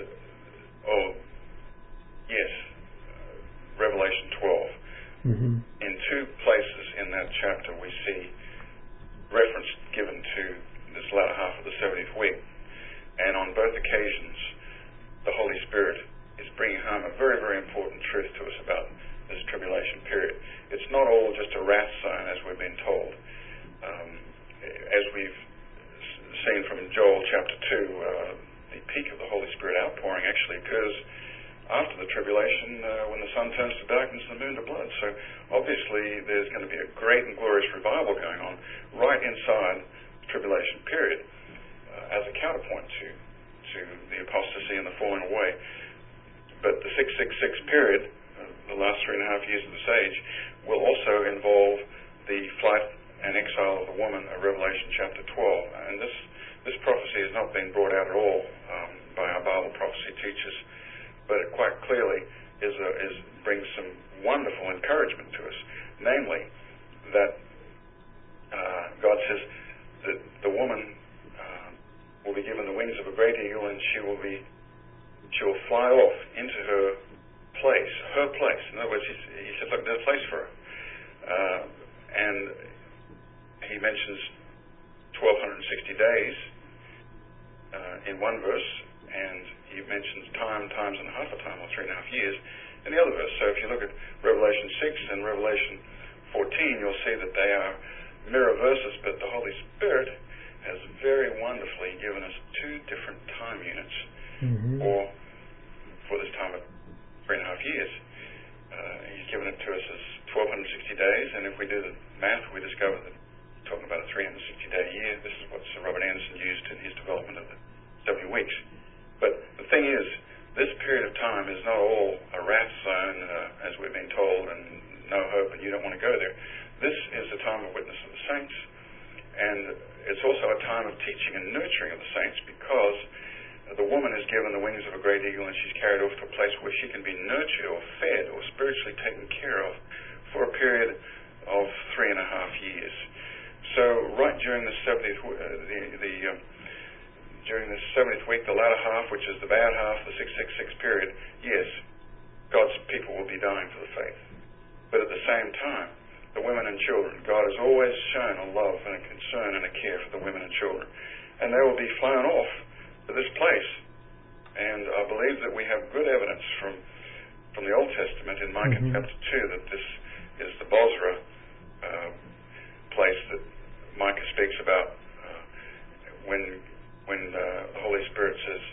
Revelation 12. In 2 places in that chapter we see reference given to this latter half of the 70th week. And on both occasions, the Holy Spirit is bringing home a very, very important truth to us about this tribulation period. It's not all just a wrath zone, as we've been told. As we've seen from Joel chapter 2, the peak of the Holy Spirit outpouring actually occurs after the tribulation, when the sun turns to darkness and the moon to blood. So obviously there's going to be a great and glorious revival going on right inside the tribulation period, as a counterpoint to the apostasy and the falling away. But the 666 period, the last 3.5 years of this age, will also involve the flight and exile of the woman of Revelation chapter 12. And this prophecy has not been brought out at all by our Bible prophecy teachers, but it quite clearly brings some wonderful encouragement to us. Namely, that God says that the woman will be given the wings of a great eagle, and she will fly off into her place. In other words, he said, look, there's a place for her. And he mentions 1,260 days in one verse, and he mentions times and a half a time, or 3.5 years, in the other verse. So if you look at Revelation 6 and Revelation 14, you'll see that they are mirror verses, but the Holy Spirit has very wonderfully given us 2 different time units for this time of 3.5 years. He's given it to us as 1,260 days, and if we do the math, we discover that talking about a 360-day year. This is what Sir Robert Anderson used in his development of the 70 weeks. But the thing is, this period of time is not all a wrath zone, as we've been told, and no hope, and you don't want to go there. This is a time of witness of the saints, and it's also a time of teaching and nurturing of the saints, because the woman is given the wings of a great eagle, and she's carried off to a place where she can be nurtured or fed or spiritually taken care of for a period of 3.5 years. So right during the 70th, during the 70th week, the latter half, which is the bad half, the 666 period, yes, God's people will be dying for the faith. But at the same time, the women and children, God has always shown a love and a concern and a care for the women and children. And they will be flown off to this place. And I believe that we have good evidence from the Old Testament in Micah chapter 2 that this is the Bozrah place that Micah speaks about when the Holy Spirit says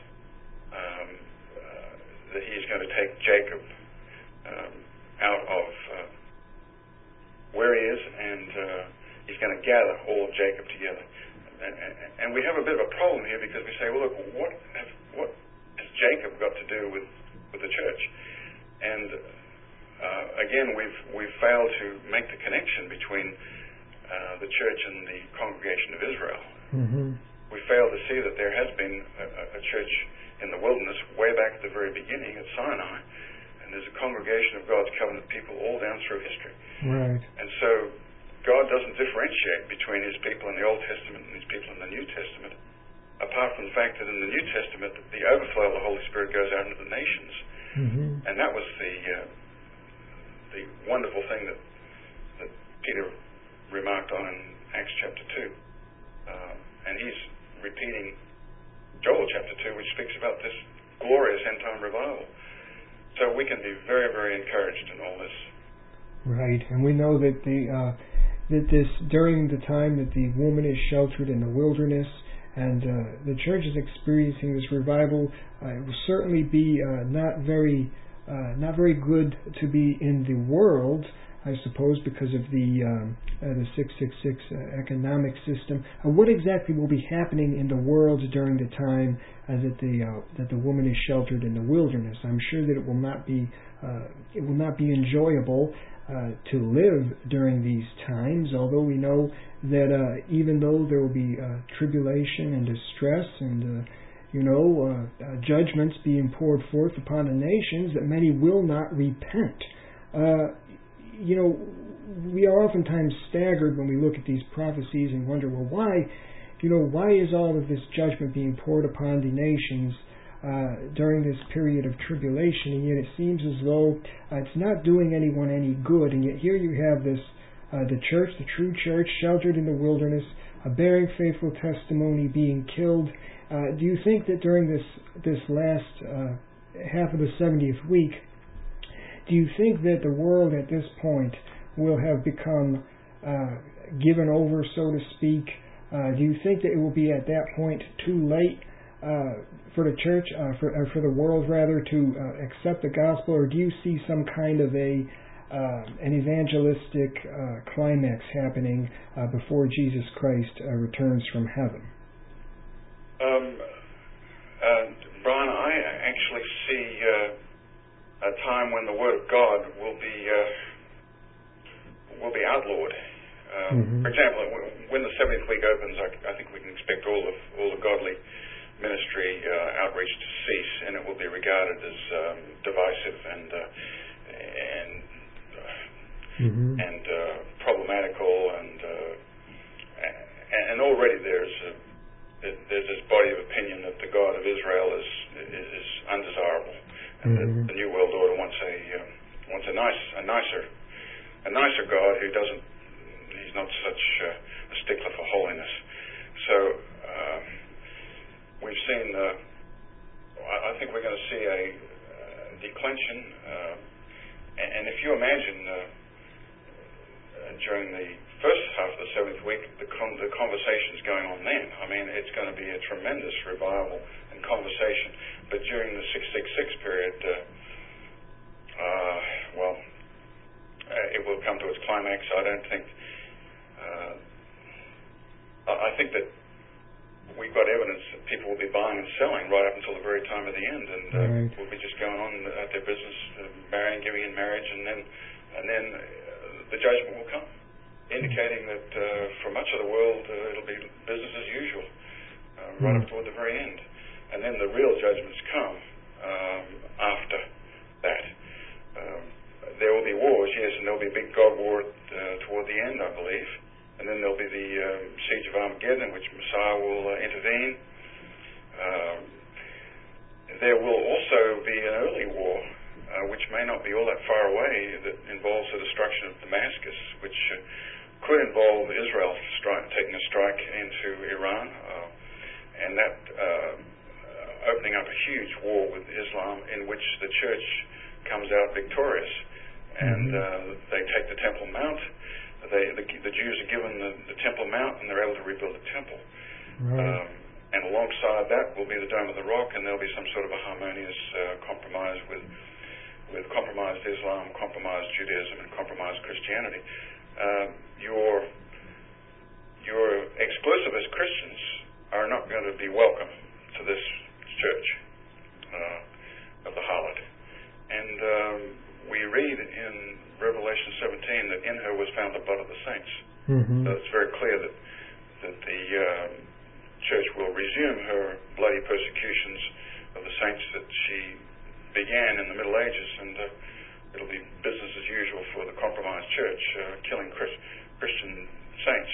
that He's going to take Jacob out of where he is, and He's going to gather all of Jacob together. And we have a bit of a problem here, because we say, well, look, what has Jacob got to do with the church? And again, we've failed to make the connection between the church and the congregation of Israel. We fail to see that there has been a church in the wilderness way back at the very beginning at Sinai, and there's a congregation of God's covenant people all down through history. Right. And so God doesn't differentiate between His people in the Old Testament and His people in the New Testament, apart from the fact that in the New Testament the overflow of the Holy Spirit goes out into the nations. And that was the wonderful thing that Peter remarked on in Acts chapter 2. And he's repeating Joel chapter 2, which speaks about this glorious end-time revival. So we can be very, very encouraged in all this. Right, and we know that during the time that the woman is sheltered in the wilderness, and the church is experiencing this revival, it will certainly be not very good to be in the world, I suppose, because of the 666 economic system. What exactly will be happening in the world during the time that the woman is sheltered in the wilderness? I'm sure that it will not be enjoyable to live during these times, although we know that even though there will be tribulation and distress and judgments being poured forth upon the nations, that many will not repent. We are oftentimes staggered when we look at these prophecies and wonder, well, why is all of this judgment being poured upon the nations during this period of tribulation? And yet it seems as though it's not doing anyone any good. And yet here you have this, the church, the true church, sheltered in the wilderness, bearing faithful testimony, being killed. Do you think that during this last half of the 70th week, do you think that the world at this point will have become given over, so to speak? Do you think that it will be at that point too late for the church, for the world rather, to accept the gospel, or do you see some kind of an evangelistic climax happening before Jesus Christ returns from heaven? Brian, I actually see a time when the Word of God will be outlawed. For example, when the 70th week opens, I think we can expect all the godly ministry outreach to cease, and it will be regarded as divisive and problematical, and already there's this body of opinion that the God of Israel is undesirable, and that the New World Order wants a nicer God who doesn't. He's not such a stickler for holiness. So we've seen. I think we're going to see a declension, and if you imagine during the first half of the 7th week, the conversations going on then. I mean, it's going to be a tremendous revival and conversation. But during the 666 period, it will come to its climax. I don't think. I think that we've got evidence that people will be buying and selling right up until the very time of the end, and will be just going on at their business, marrying, giving in marriage, and then the judgment will come, indicating that for much of the world it'll be business as usual right up toward the very end, and then the real judgments come after that. There will be wars, yes, and there'll be a big Gog war toward the end, I believe. And then there'll be the Siege of Armageddon, in which Messiah will intervene. There will also be an early war, which may not be all that far away, that involves the destruction of Damascus, which could involve Israel taking a strike into Iran, and that opening up a huge war with Islam, in which the church comes out victorious. And they take the Temple Mount. The Jews are given the Temple Mount, and they're able to rebuild the temple. Right. And alongside that will be the Dome of the Rock, and there'll be some sort of a harmonious compromise with compromised Islam, compromised Judaism, and compromised Christianity. Your exclusivist Christians are not going to be welcome to this church of the harlot. And we read in Revelation 17 that in her was found the blood of the saints. So it's very clear that the church will resume her bloody persecutions of the saints that she began in the Middle Ages, and it'll be business as usual for the compromised church, killing Christian saints.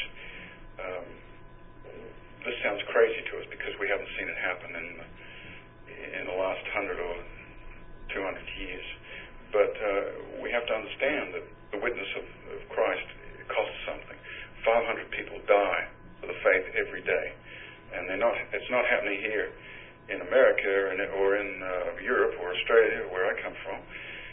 This sounds crazy to us because we haven't seen it happen in the last 100 or 200 years. But we have to understand that the witness of Christ costs something. 500 people die for the faith every day, and it's not happening here in America or in Europe or Australia, where I come from.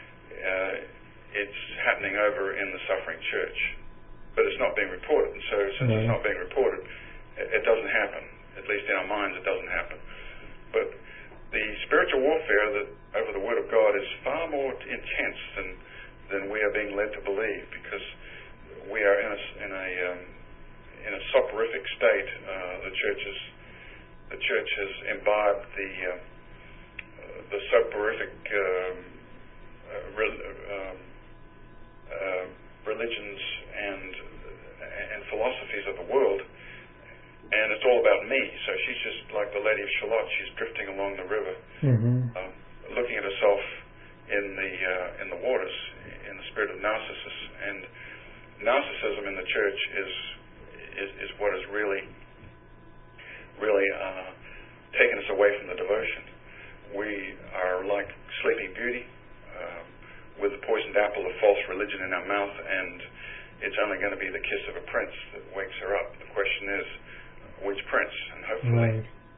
It's happening over in the suffering church, but it's not being reported. And so, since it's not being reported, it doesn't happen. At least in our minds, it doesn't happen. But the spiritual warfare that over the Word of God is far more intense than we are being led to believe, because we are in a soporific state. The church has imbibed the soporific religions and philosophies of the world, and it's all about me. So she's just like the Lady of Shalott. She's drifting along the river, looking at herself in the waters, in the spirit of Narcissus. And narcissism in the church is what has really taken us away from the devotion. We are like Sleeping Beauty, with the poisoned apple of false religion in our mouth, and it's only going to be the kiss of a prince that wakes her up. The question is, which prince? And hopefully,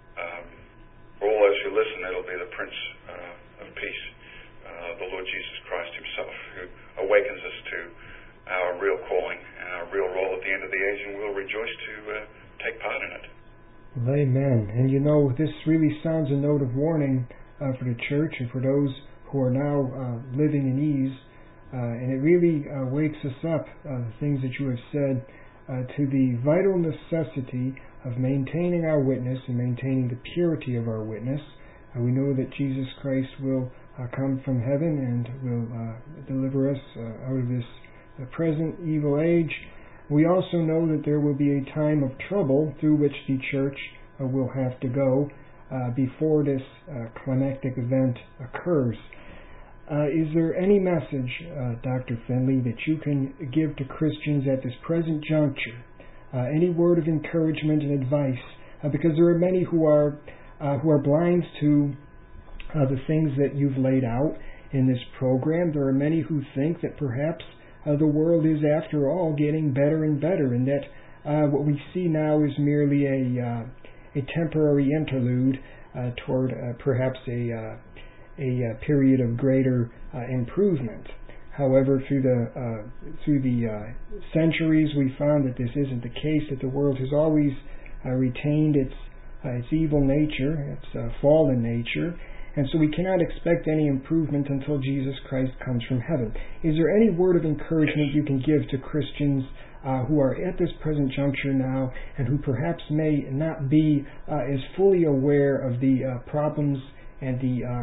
for all those who listen, it'll be the Prince of Peace, the Lord Jesus Christ himself, who awakens us to our real calling and our real role at the end of the age, and we'll rejoice to take part in it. Well, amen. And you know, this really sounds a note of warning for the church and for those who are now living in ease, and it really wakes us up, the things that you have said, to the vital necessity of maintaining our witness and maintaining the purity of our witness. We know that Jesus Christ will come from heaven and will deliver us out of this present evil age. We also know that there will be a time of trouble through which the church will have to go before this climactic event occurs. Is there any message, Dr. Finley, that you can give to Christians at this present juncture? Any word of encouragement and advice? Because there are many who are blind to the things that you've laid out in this program. There are many who think that perhaps the world is, after all, getting better and better, and that what we see now is merely a temporary interlude toward perhaps a period of greater improvement. However, through the centuries, we found that this isn't the case, that the world has always retained its evil nature, its fallen nature, and so we cannot expect any improvement until Jesus Christ comes from heaven. Is there any word of encouragement you can give to Christians who are at this present juncture now and who perhaps may not be as fully aware of the problems and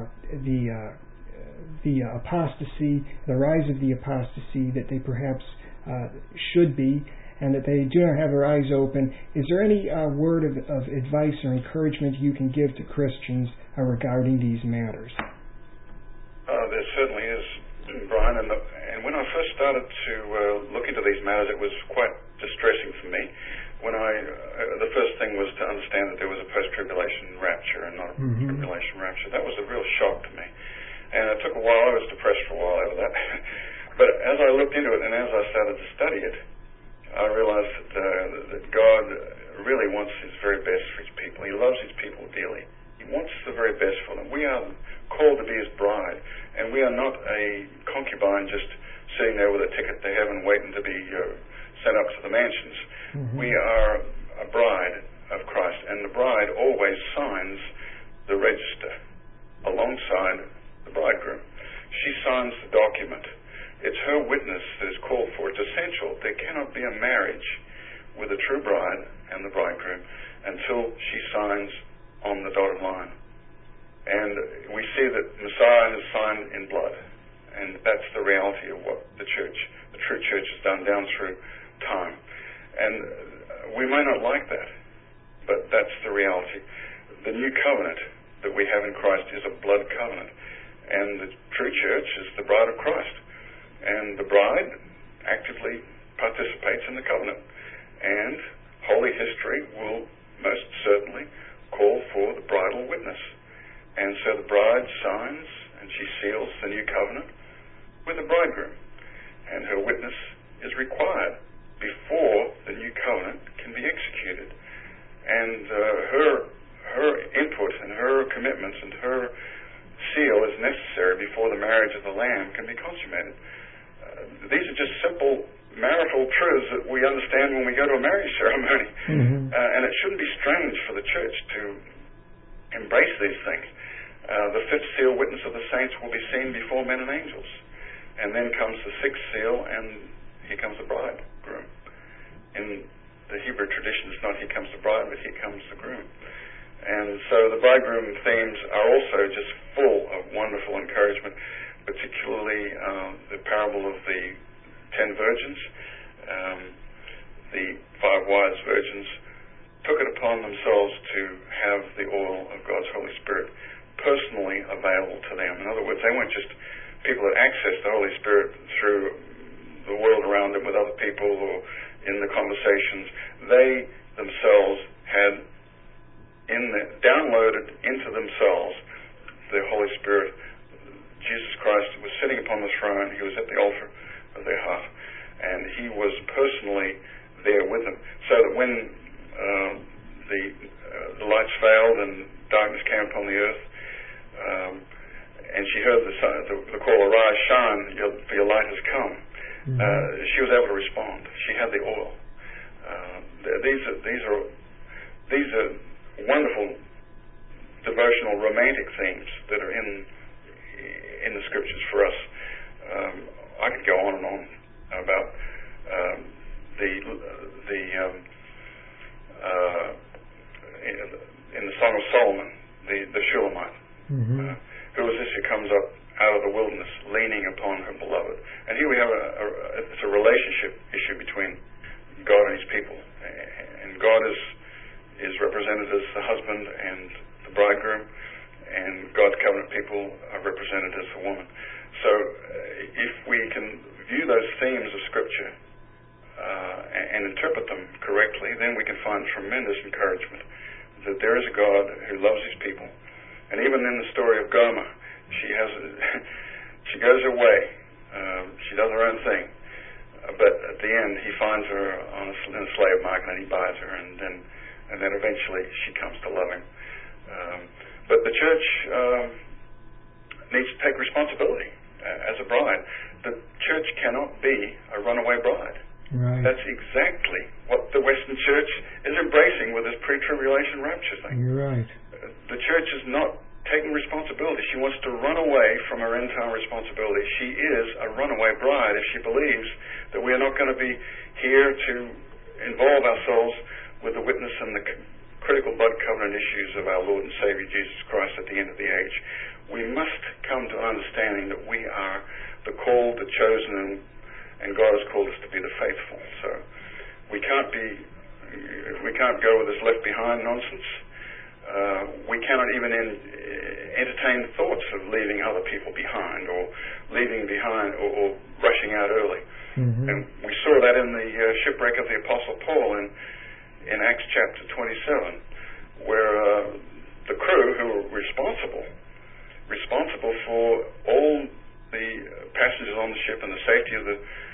the apostasy, the rise of the apostasy that they perhaps should be, and that they do not have their eyes open? Is there any word of advice or encouragement you can give to Christians regarding these matters? There certainly is, Brian. And when I first started to look into these matters, it was quite distressing for me. The first thing was to understand that there was a post-tribulation rapture and not a tribulation rapture. That was a real shock to me. And it took a while. I was depressed for a while over that. But as I looked into it and as I started to study it, I realized that God really wants his very best for his people. He loves his people dearly. He wants the very best for them. We are called to be his bride, and we are not a concubine just sitting there with a ticket to heaven waiting to be sent up to the mansions. We are a bride of Christ, and the bride always signs the register alongside the bridegroom. She signs the document. It's her witness that is called for. It's essential. There cannot be a marriage with a true bride and the bridegroom until she signs on the dotted line. And we see that Messiah has signed in blood, and that's the reality of what the true church has done down through time. And we may not like that, but that's the reality. The new covenant that we have in Christ is a blood covenant, and the true church is the bride of Christ. And the bride actively participates in the covenant. And Holy History will most certainly call for the bridal witness. And so the bride signs and she seals the new covenant with the bridegroom. And her witness is required before the new covenant can be executed. And her input and her commitments and her seal is necessary before the marriage of the Lamb can be consummated. These are just simple marital truths that we understand when we go to a marriage ceremony. And it shouldn't be strange for the church to embrace these things. The fifth seal, witness of the saints, will be seen before men and angels. And then comes the sixth seal, and here comes the bridegroom. In the Hebrew tradition, it's not here comes the bride, but here comes the groom. And so the bridegroom themes are also just full of wonderful encouragement, particularly the parable of the 10 virgins. The 5 wise virgins took it upon themselves to have the oil of God's Holy Spirit personally available to them. In other words, they weren't just people that accessed the Holy Spirit through the world around them with other people or in the conversations. They themselves had downloaded into themselves the Holy Spirit. Jesus Christ was sitting upon the throne. He was at the altar of their heart, and he was personally there with them, so that when the lights failed and darkness came upon the earth, and she heard the call, "Arise, shine, for your light has come." She was able to respond. She had the oil. These are wonderful devotional, romantic themes that are in the scriptures for us. I could go on and on about in the Song of Solomon, the Shulamite, who is this who comes up out of the wilderness, leaning upon her beloved. And here we have it's a relationship issue between God and his people. And God is represented as the husband and the bridegroom, and God's covenant people are represented as the woman. So if we can view those themes of Scripture and interpret them correctly, then we can find tremendous encouragement that there is a God who loves his people. And even in the story of Gomer, she goes her way. She does her own thing. But at the end, he finds her in a slave market, and he buys her, and then eventually she comes to love him. But the church needs to take responsibility as a bride. The church cannot be a runaway bride. Right. That's exactly what the Western church is embracing with this pre-tribulation rapture thing. You're right. The church is not taking responsibility. She wants to run away from her end-time responsibility. She is a runaway bride if she believes that we are not going to be here to involve ourselves with the witness and the critical blood covenant issues of our Lord and Savior Jesus Christ at the end of the age. We must come to an understanding that we are the called, the chosen, and God has called us to be the faithful. So we can't go with this left behind nonsense. We cannot even entertain thoughts of leaving other people behind, or leaving behind, or rushing out early. And we saw that in the shipwreck of the Apostle Paul in Acts chapter 27, where the crew who were responsible for all the passengers on the ship and the safety of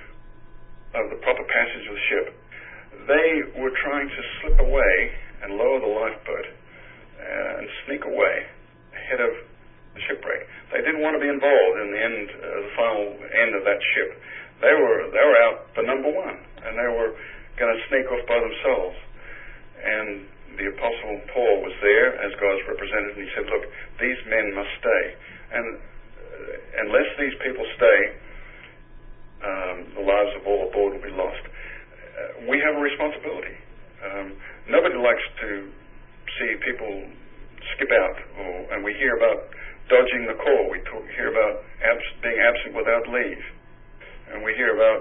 the proper passage of the ship, they were trying to slip away and lower the lifeboat and sneak away ahead of the shipwreck. They didn't want to be involved in the final end of that ship. They were out for number one, and they were going to sneak off by themselves. And the Apostle Paul was there as God's representative, and he said, "Look, these men must stay, and unless these people stay, the lives of all aboard will be lost." We have a responsibility. Nobody likes to see people skip out, and we hear about dodging the call. We hear about being absent without leave, and we hear about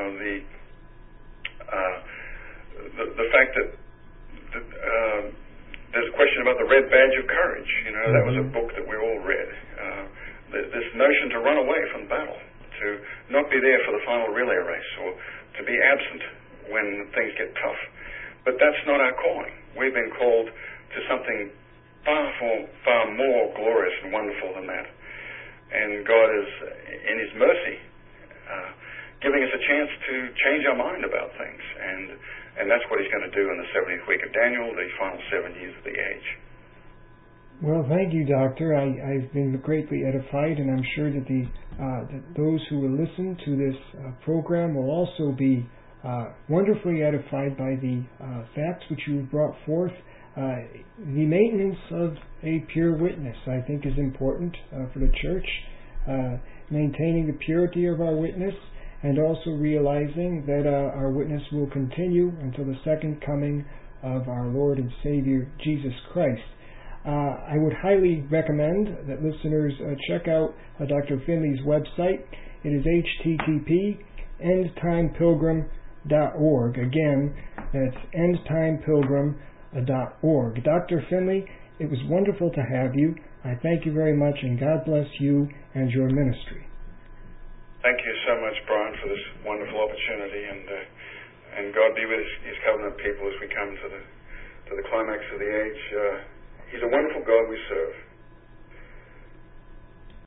the fact that there's a question about the red badge of courage. That was a book that we all read. This notion to run away from battle, to not be there for the final relay race, or to be absent when things get tough. But that's not our calling. We've been called to something far more glorious and wonderful than that. And God is, in his mercy, giving us a chance to change our mind about things. And that's what he's going to do in the 70th week of Daniel, the final 7 years of the age. Well, thank you, Doctor. I've been greatly edified, and I'm sure that that those who will listen to this program will also be wonderfully edified by the facts which you've brought forth. The maintenance of a pure witness, I think, is important for the church. maintaining the purity of our witness, and also realizing that our witness will continue until the second coming of our Lord and Savior Jesus Christ. I would highly recommend that listeners check out Dr. Finley's website. It is http://endtimepilgrim.org. Again, that's endtimepilgrim.org. Dr. Finley, it was wonderful to have you. I thank you very much, and God bless you and your ministry. Thank you so much, Brian, for this wonderful opportunity, and God be with His covenant people as we come to the climax of the age. He's a wonderful God we serve.